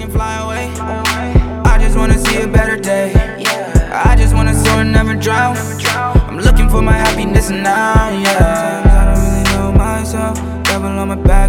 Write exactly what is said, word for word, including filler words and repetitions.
can fly away. I just wanna see a better day. I just wanna soar and never drown. I'm looking for my happiness now, yeah. Sometimes I don't really know myself. Devil on my back.